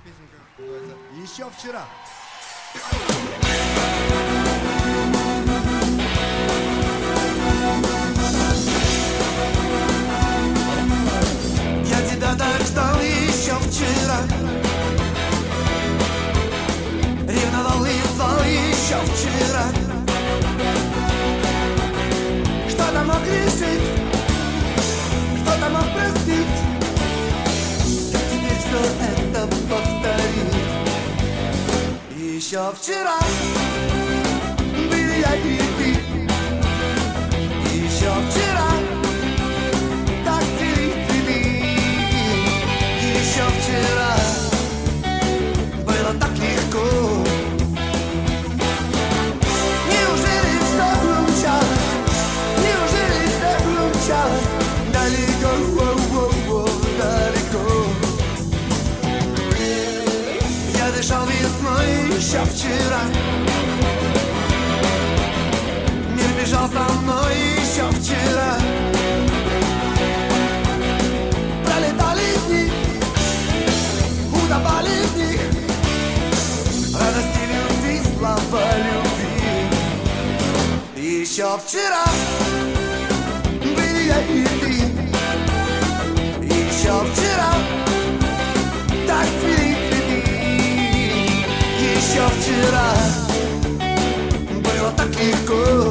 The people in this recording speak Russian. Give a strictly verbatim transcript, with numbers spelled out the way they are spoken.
песенка называется «Еще вчера». Я тебя так ждал еще вчера, ревновал и звал еще вчера. Что-то мог решить, что-то мог простить, как теперь все это повторить? Еще вчера были я и ты, еще вчера так цвели цветы, еще вчера было так легко. Неужели все умчалось, неужели все умчалось далеко, о-о-о, далеко? Я дышал весной еще вчера, мир бежал со мной еще вчера. Пролетали дни, утопали в них, радости любви, слава любви. Еще вчера были я и ты, еще вчера так цвели цветы, еще вчера было так легко.